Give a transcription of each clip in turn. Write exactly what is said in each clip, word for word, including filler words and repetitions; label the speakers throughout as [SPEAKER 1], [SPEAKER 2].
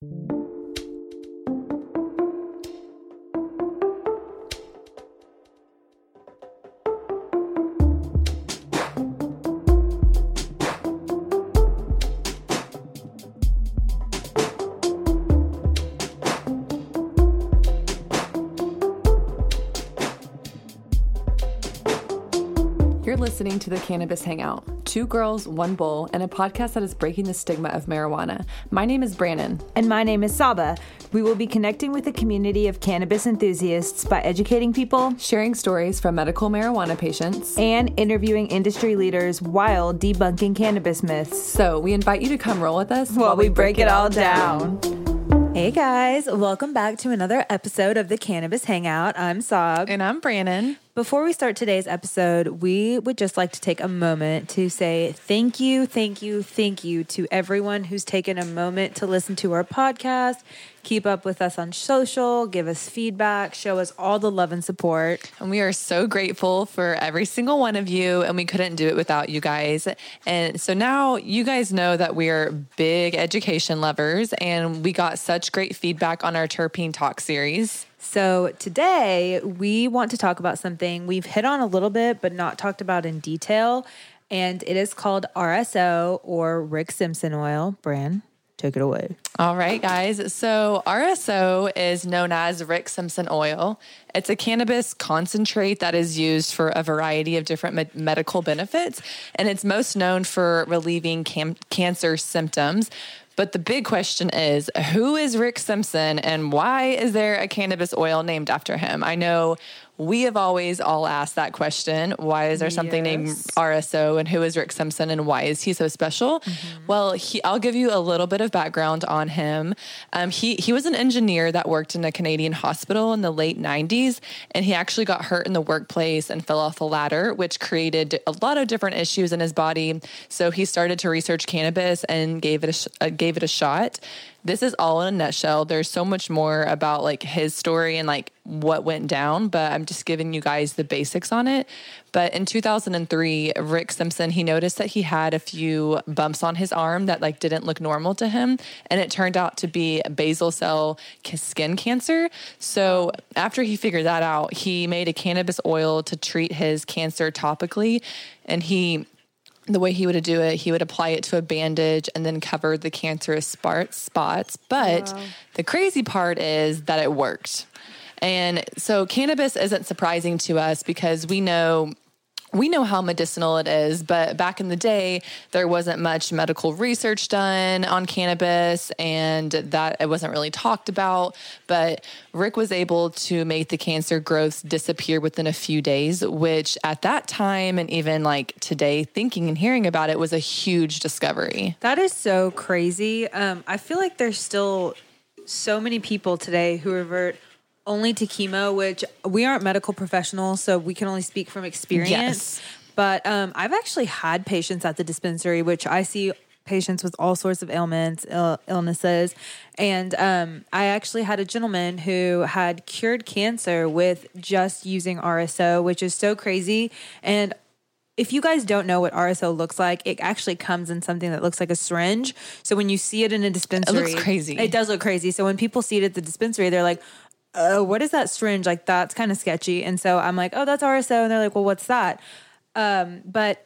[SPEAKER 1] You're listening to the Cannabis Hangout, two girls, one bowl, and a podcast that is breaking the stigma of marijuana. My name is Brannon.
[SPEAKER 2] And my name is Saba. We will be connecting with a community of cannabis enthusiasts by educating people,
[SPEAKER 1] sharing stories from medical marijuana patients,
[SPEAKER 2] and interviewing industry leaders while debunking cannabis myths.
[SPEAKER 1] So we invite you to come roll with us
[SPEAKER 2] while, while we break, break it all down. down. Hey guys, welcome back to another episode of the Cannabis Hangout. I'm Sab.
[SPEAKER 1] And I'm Brannon.
[SPEAKER 2] Before we start today's episode, we would just like to take a moment to say thank you, thank you, thank you to everyone who's taken a moment to listen to our podcast, keep up with us on social, give us feedback, show us all the love and support.
[SPEAKER 1] And we are so grateful for every single one of you, and we couldn't do it without you guys. And so now you guys know that we are big education lovers, and we got such great feedback on our Terpene Talk series.
[SPEAKER 2] So today we want to talk about something we've hit on a little bit, but not talked about in detail. And it is called R S O, or Rick Simpson oil. Bran, take it away.
[SPEAKER 1] All right, guys. So R S O is known as Rick Simpson oil. It's a cannabis concentrate that is used for a variety of different med- medical benefits. And it's most known for relieving cam- cancer symptoms. But the big question is, who is Rick Simpson and why is there a cannabis oil named after him? I know we have always all asked that question. Why is there something yes. named R S O, and who is Rick Simpson and why is he so special? Mm-hmm. Well, he, I'll give you a little bit of background on him. Um, he, he was an engineer that worked in a Canadian hospital in the late nineties, and he actually got hurt in the workplace and fell off a ladder, which created a lot of different issues in his body. So he started to research cannabis and gave it a, sh- uh, gave it a shot. This is all in a nutshell. There's so much more about like his story and like what went down, but I'm just giving you guys the basics on it. But in two thousand three, Rick Simpson, he noticed that he had a few bumps on his arm that like didn't look normal to him. And it turned out to be basal cell skin cancer. So after he figured that out, he made a cannabis oil to treat his cancer topically. And he The way he would do it, he would apply it to a bandage and then cover the cancerous spots. But wow. the crazy part is that it worked. And so cannabis isn't surprising to us because we know we know how medicinal it is, but back in the day, there wasn't much medical research done on cannabis, and that it wasn't really talked about. But Rick was able to make the cancer growths disappear within a few days, which at that time, and even like today, thinking and hearing about it was a huge discovery.
[SPEAKER 2] That is so crazy. Um, I feel like there's still so many people today who revert only to chemo, which we aren't medical professionals, so we can only speak from experience.
[SPEAKER 1] Yes.
[SPEAKER 2] But um, I've actually had patients at the dispensary, which I see patients with all sorts of ailments, Ill- illnesses. And um, I actually had a gentleman who had cured cancer with just using R S O, which is so crazy. And if you guys don't know what R S O looks like, it actually comes in something that looks like a syringe. So when you see it in a dispensary,
[SPEAKER 1] it looks crazy.
[SPEAKER 2] It does look crazy. So when people see it at the dispensary, they're like, Uh, what is that syringe? Like, that's kind of sketchy. And so I'm like, oh, that's R S O. And they're like, well, what's that? Um, but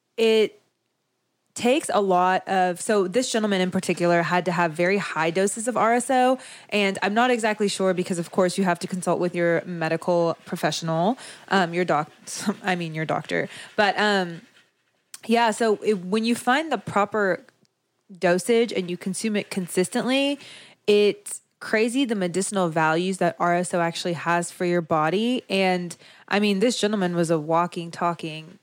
[SPEAKER 2] it takes a lot of, so this gentleman in particular had to have very high doses of R S O. And I'm not exactly sure because, of course, you have to consult with your medical professional, um, your doc, I mean, your doctor. But um, yeah, so it, when you find the proper dosage and you consume it consistently, it's crazy the medicinal values that R S O actually has for your body. And I mean, this gentleman was a walking, talking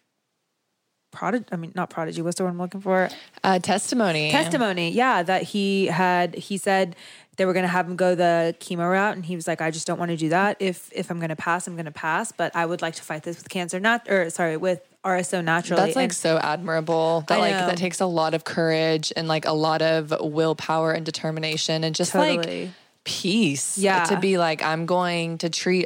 [SPEAKER 2] prodigy. I mean, not prodigy. What's the word I'm looking for?
[SPEAKER 1] Uh, testimony.
[SPEAKER 2] Testimony. Yeah. That he had, he said they were going to have him go the chemo route. And he was like, I just don't want to do that. If, if I'm going to pass, I'm going to pass, but I would like to fight this with cancer, not, or sorry, with R S O naturally.
[SPEAKER 1] That's like
[SPEAKER 2] and
[SPEAKER 1] so admirable. That
[SPEAKER 2] I
[SPEAKER 1] like
[SPEAKER 2] know.
[SPEAKER 1] that takes a lot of courage and like a lot of willpower and determination and just
[SPEAKER 2] Totally.
[SPEAKER 1] like peace.
[SPEAKER 2] Yeah.
[SPEAKER 1] To be like, I'm going to treat,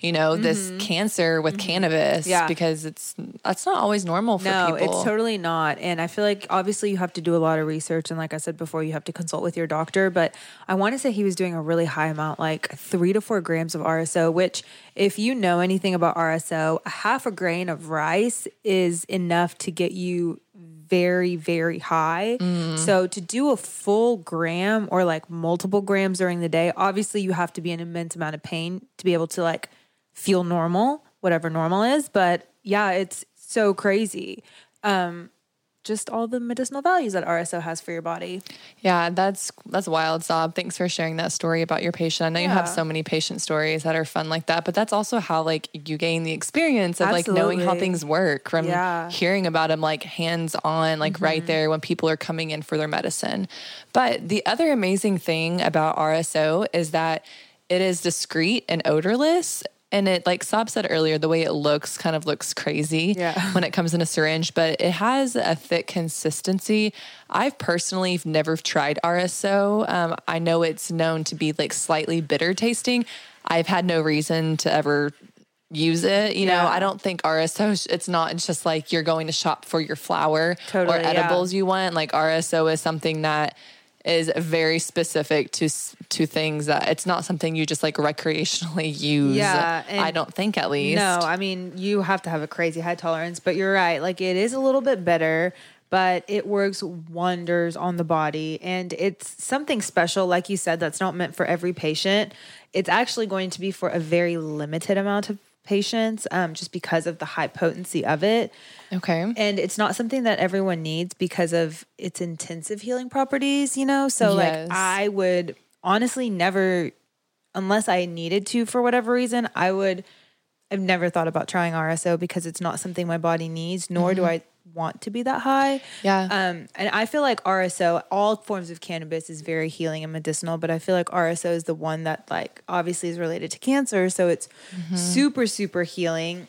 [SPEAKER 1] you know, mm-hmm. this cancer with mm-hmm. cannabis
[SPEAKER 2] yeah.
[SPEAKER 1] because it's, that's not always normal for
[SPEAKER 2] no,
[SPEAKER 1] people.
[SPEAKER 2] No, it's totally not. And I feel like obviously you have to do a lot of research. And like I said before, you have to consult with your doctor, but I want to say he was doing a really high amount, like three to four grams of R S O, which if you know anything about R S O, a half a grain of rice is enough to get you very, very high. Mm. So to do a full gram or like multiple grams during the day, obviously you have to be in an immense amount of pain to be able to like feel normal, whatever normal is. But yeah, it's so crazy. Um, just all the medicinal values that R S O has for your body.
[SPEAKER 1] Yeah, that's that's wild, Sob. Thanks for sharing that story about your patient. I know yeah. you have so many patient stories that are fun like that, but that's also how like you gain the experience of Absolutely. Like knowing how things work from yeah. hearing about them like hands on, like mm-hmm. right there when people are coming in for their medicine. But the other amazing thing about R S O is that it is discreet and odorless. And it, like Sob said earlier, the way it looks kind of looks crazy yeah. when it comes in a syringe, but it has a thick consistency. I've personally never tried R S O. Um, I know it's known to be like slightly bitter tasting. I've had no reason to ever use it. You yeah. know, I don't think R S O, it's not it's just like you're going to shop for your flour totally, or edibles yeah. you want. Like R S O is something that is very specific to to things that it's not something you just like recreationally use. Yeah, I don't think at least.
[SPEAKER 2] No, I mean, you have to have a crazy high tolerance, but you're right. Like it is a little bit bitter, but it works wonders on the body. And it's something special, like you said, that's not meant for every patient. It's actually going to be for a very limited amount of patients, um, just because of the high potency of it.
[SPEAKER 1] Okay. And
[SPEAKER 2] it's not something that everyone needs because of its intensive healing properties, you know? So yes. like I would honestly never, unless I needed to for whatever reason, I would, I've never thought about trying R S O because it's not something my body needs, nor mm-hmm. do I want to be that high.
[SPEAKER 1] Yeah.
[SPEAKER 2] Um, and I feel like R S O, all forms of cannabis is very healing and medicinal, but I feel like R S O is the one that like obviously is related to cancer. So it's mm-hmm. super, super healing.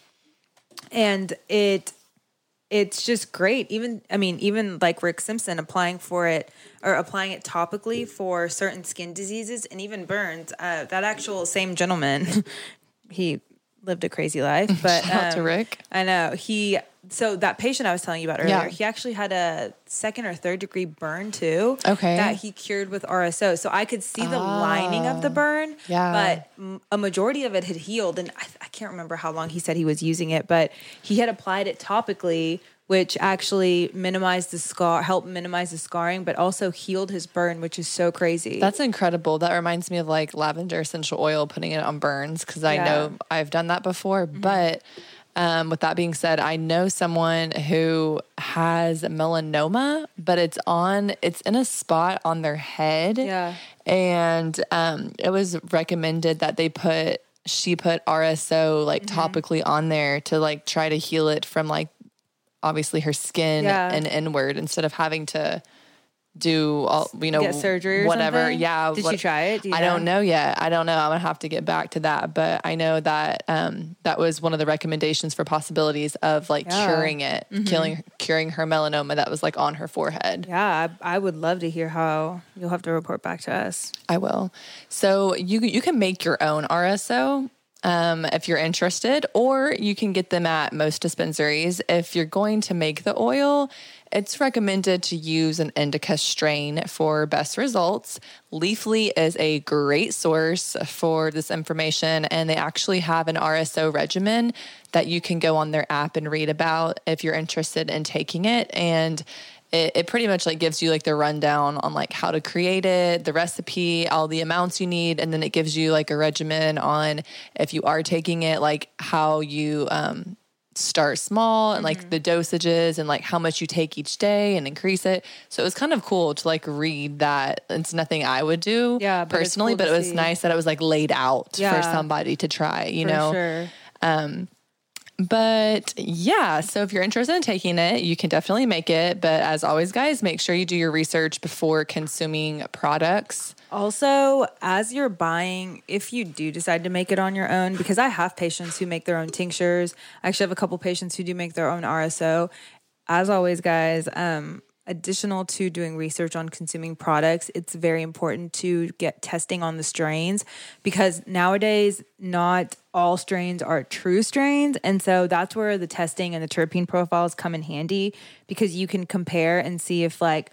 [SPEAKER 2] And it, it's just great. Even, I mean, even like Rick Simpson applying for it or applying it topically for certain skin diseases and even burns. Uh, that actual same gentleman, he lived a crazy life, but
[SPEAKER 1] shout out
[SPEAKER 2] um,
[SPEAKER 1] to Rick.
[SPEAKER 2] I know he, so that patient I was telling you about earlier, yeah. he actually had a second or third degree burn too.
[SPEAKER 1] Okay.
[SPEAKER 2] That he cured with R S O. So I could see the oh, lining of the burn,
[SPEAKER 1] yeah.
[SPEAKER 2] but a majority of it had healed. And I, I can't remember how long he said he was using it, but he had applied it topically, which actually minimized the scar, helped minimize the scarring, but also healed his burn, which is so crazy.
[SPEAKER 1] That's incredible. That reminds me of like lavender essential oil, putting it on burns, because I yeah. know I've done that before. Mm-hmm. But um, with that being said, I know someone who has melanoma, but it's on, it's in a spot on their head.
[SPEAKER 2] Yeah.
[SPEAKER 1] And um, it was recommended that they put, she put R S O like mm-hmm. topically on there to like try to heal it from like, obviously her skin yeah. and inward instead of having to do all, you know,
[SPEAKER 2] get surgery or
[SPEAKER 1] whatever.
[SPEAKER 2] Something?
[SPEAKER 1] Yeah.
[SPEAKER 2] Did
[SPEAKER 1] what,
[SPEAKER 2] you try it? Do you
[SPEAKER 1] I
[SPEAKER 2] know?
[SPEAKER 1] don't know yet. I don't know. I'm gonna have to get back to that, but I know that, um, that was one of the recommendations for possibilities of like yeah. curing it, mm-hmm. killing, curing her melanoma that was like on her forehead.
[SPEAKER 2] Yeah. I, I would love to hear how. You'll have to report back to us.
[SPEAKER 1] I will. So you, you can make your own R S O. Um, if you're interested, or you can get them at most dispensaries. If you're going to make the oil, it's recommended to use an indica strain for best results. Leafly is a great source for this information, and they actually have an R S O regimen that you can go on their app and read about if you're interested in taking it. And It, it pretty much like gives you like the rundown on like how to create it, the recipe, all the amounts you need. And then it gives you like a regimen on if you are taking it, like how you um, start small and like mm-hmm. the dosages and like how much you take each day and increase it. So it was kind of cool to like read that. It's nothing I would do
[SPEAKER 2] yeah, but
[SPEAKER 1] personally,
[SPEAKER 2] cool
[SPEAKER 1] but it was
[SPEAKER 2] see.
[SPEAKER 1] nice that it was like laid out yeah, for somebody to try, you
[SPEAKER 2] for
[SPEAKER 1] know?
[SPEAKER 2] Sure.
[SPEAKER 1] Um, But yeah, so if you're interested in taking it, you can definitely make it. But as always, guys, make sure you do your research before consuming products.
[SPEAKER 2] Also, as you're buying, if you do decide to make it on your own, because I have patients who make their own tinctures. I actually have a couple patients who do make their own R S O. As always, guys, um, additional to doing research on consuming products, it's very important to get testing on the strains, because nowadays not all strains are true strains. And so that's where the testing and the terpene profiles come in handy, because you can compare and see if like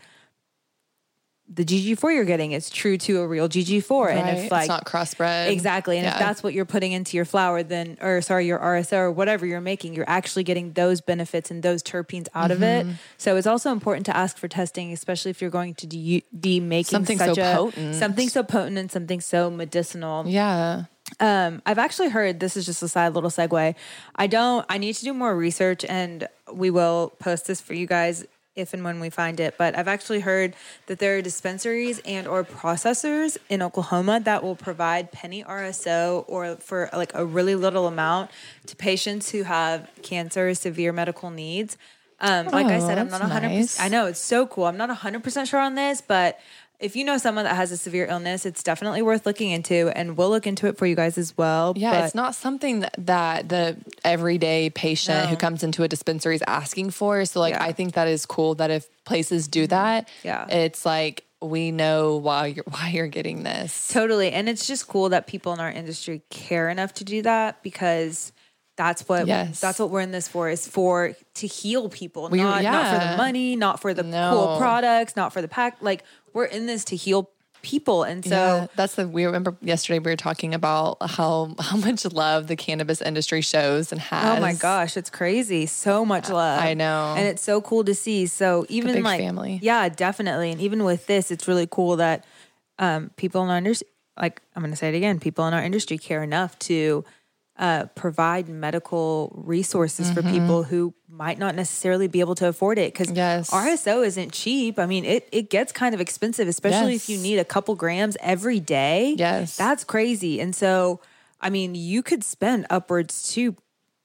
[SPEAKER 2] the G G four you're getting is true to a real G G four.
[SPEAKER 1] Right.
[SPEAKER 2] And if like
[SPEAKER 1] it's not crossbred.
[SPEAKER 2] Exactly. And
[SPEAKER 1] yeah.
[SPEAKER 2] if that's what you're putting into your flour, then, or sorry, your R S O or whatever you're making, you're actually getting those benefits and those terpenes out mm-hmm. of it. So it's also important to ask for testing, especially if you're going to de- be making
[SPEAKER 1] something
[SPEAKER 2] such
[SPEAKER 1] so
[SPEAKER 2] a,
[SPEAKER 1] potent,
[SPEAKER 2] something so potent and something so medicinal.
[SPEAKER 1] Yeah.
[SPEAKER 2] Um, I've actually heard, this is just a side little segue. I don't, I need to do more research, and we will post this for you guys if and when we find it. But I've actually heard that there are dispensaries and or processors in Oklahoma that will provide penny R S O or for like a really little amount to patients who have cancer or severe medical needs. Um, like
[SPEAKER 1] oh,
[SPEAKER 2] I said, I'm not one hundred percent. Nice. I know, it's so cool. I'm not one hundred percent sure on this, but if you know someone that has a severe illness, it's definitely worth looking into, and we'll look into it for you guys as well.
[SPEAKER 1] Yeah,
[SPEAKER 2] but
[SPEAKER 1] it's not something that, that the everyday patient
[SPEAKER 2] No.
[SPEAKER 1] who comes into a dispensary is asking for. So, like,
[SPEAKER 2] Yeah.
[SPEAKER 1] I think that is cool that if places do that,
[SPEAKER 2] Yeah.
[SPEAKER 1] it's like we know why you're why you're getting this.
[SPEAKER 2] Totally, and it's just cool that people in our industry care enough to do that, because that's what
[SPEAKER 1] Yes.
[SPEAKER 2] that's what we're in this for, is for to heal people,
[SPEAKER 1] We-
[SPEAKER 2] not not for
[SPEAKER 1] yeah.
[SPEAKER 2] the money, not for the
[SPEAKER 1] No.
[SPEAKER 2] cool products, not for the pack. Like, we're in this to heal people, and so
[SPEAKER 1] Yeah, that's the. We remember yesterday we were talking about how how much love the cannabis industry shows and has.
[SPEAKER 2] oh my gosh, it's crazy, so much love.
[SPEAKER 1] I know.
[SPEAKER 2] and it's so cool to see. So even
[SPEAKER 1] big
[SPEAKER 2] like
[SPEAKER 1] family.
[SPEAKER 2] yeah, definitely, and even with this, it's really cool that um, people in our industry, like I'm going to say it again, people in our industry care enough to uh, provide medical resources
[SPEAKER 1] Mm-hmm.
[SPEAKER 2] for people who might not necessarily be able to afford it. Because
[SPEAKER 1] Yes.
[SPEAKER 2] R S O isn't cheap. I mean, it, it gets kind of expensive, especially
[SPEAKER 1] Yes.
[SPEAKER 2] if you need a couple grams every day.
[SPEAKER 1] Yes.
[SPEAKER 2] That's crazy. And so, I mean, you could spend upwards to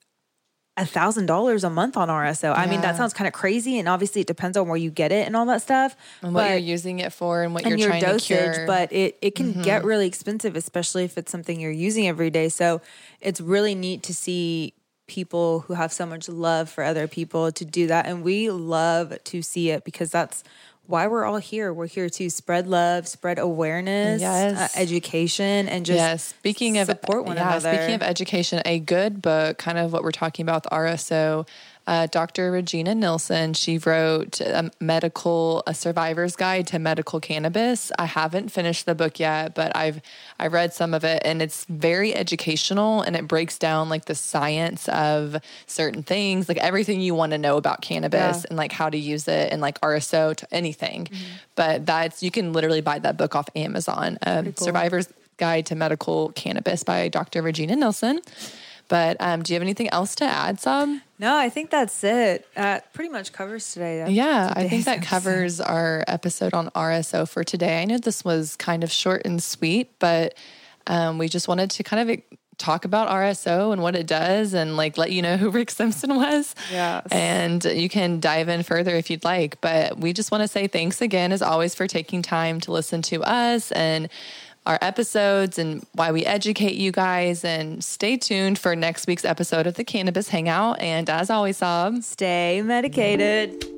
[SPEAKER 2] a thousand dollars a month on R S O. I mean, that
[SPEAKER 1] Yeah.
[SPEAKER 2] sounds kind of crazy. And obviously it depends on where you get it and all that stuff.
[SPEAKER 1] and what
[SPEAKER 2] but-
[SPEAKER 1] you're using it for and what
[SPEAKER 2] and
[SPEAKER 1] you're
[SPEAKER 2] your
[SPEAKER 1] trying
[SPEAKER 2] dosage,
[SPEAKER 1] to cure. Mm-hmm.
[SPEAKER 2] but it, it can get really expensive, especially if it's something you're using every day. So it's really neat to see people who have so much love for other people to do that. And we love to see it, because that's why we're all here. We're here to spread love, spread awareness,
[SPEAKER 1] Yes.
[SPEAKER 2] uh, education, and just
[SPEAKER 1] yes. Speaking of
[SPEAKER 2] support one
[SPEAKER 1] yeah,
[SPEAKER 2] another.
[SPEAKER 1] Speaking of education, a good book, kind of what we're talking about with R S O. Uh, Doctor Regina Nilsson, she wrote a medical, a survivor's guide to medical cannabis. I haven't finished the book yet, but I've I read some of it, and it's very educational, and it breaks down like the science of certain things, like everything you want to know about cannabis
[SPEAKER 2] Yeah.
[SPEAKER 1] and like how to use it, and like R S O to anything.
[SPEAKER 2] Mm-hmm.
[SPEAKER 1] But that's you can literally buy that book off Amazon. Um,
[SPEAKER 2] cool.
[SPEAKER 1] Survivor's Guide to Medical Cannabis by Doctor Regina Nilsson. But um, do you have anything else to add, Sab?
[SPEAKER 2] No, I think that's it. Uh, pretty much covers today.
[SPEAKER 1] Yeah, I think
[SPEAKER 2] Today's
[SPEAKER 1] that
[SPEAKER 2] episode.
[SPEAKER 1] covers our episode on R S O for today. I know this was kind of short and sweet, but um, we just wanted to kind of talk about R S O and what it does, and like let you know who Rick Simpson was.
[SPEAKER 2] Yes.
[SPEAKER 1] And you can dive in further if you'd like. But we just want to say thanks again, as always, for taking time to listen to us and our episodes and why we educate you guys. And stay tuned for next week's episode of the Cannabis Hangout. And as always, Sab,
[SPEAKER 2] Stay medicated.